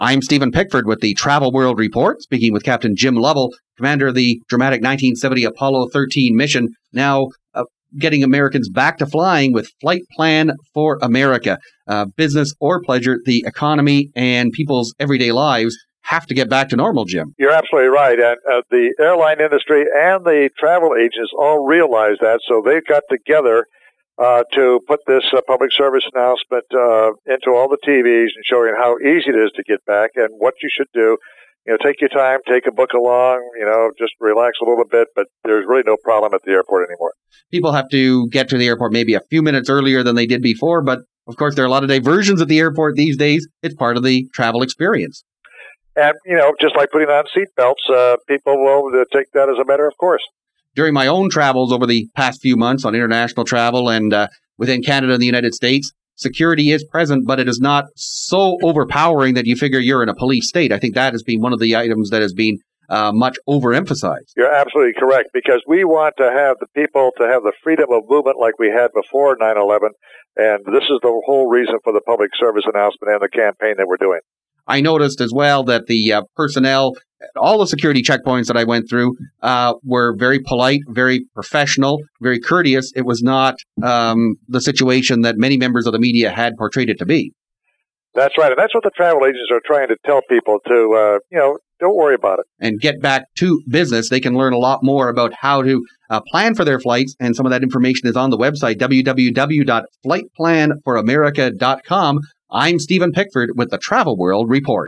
I'm Stephen Pickford with the Travel World Report, speaking with Captain Jim Lovell, commander of the dramatic 1970 Apollo 13 mission, now getting Americans back to flying with Flight Plan for America. Business or pleasure, the economy and people's everyday lives have to get back to normal, Jim. You're absolutely right. And the airline industry and the travel agents all realize that, so they've got together to put this public service announcement into all the TVs and showing how easy it is to get back and what you should do. You know, take your time, take a book along, just relax a little bit, but there's really no problem at the airport anymore. People have to get to the airport maybe a few minutes earlier than they did before, but of course there are a lot of diversions at the airport these days. It's part of the travel experience. And, just like putting on seat belts, people will take that as a matter of course. During my own travels over the past few months on international travel and within Canada and the United States, security is present, but it is not so overpowering that you figure you're in a police state. I think that has been one of the items that has been much overemphasized. You're absolutely correct, because we want to have the people to have the freedom of movement like we had before 9/11, and this is the whole reason for the public service announcement and the campaign that we're doing. I noticed as well that the personnel at all the security checkpoints that I went through were very polite, very professional, very courteous. It was not the situation that many members of the media had portrayed it to be. That's right. And that's what the travel agents are trying to tell people to, don't worry about it. And get back to business. They can learn a lot more about how to plan for their flights. And some of that information is on the website, www.flightplanforamerica.com. I'm Stephen Pickford with the Travel World Report.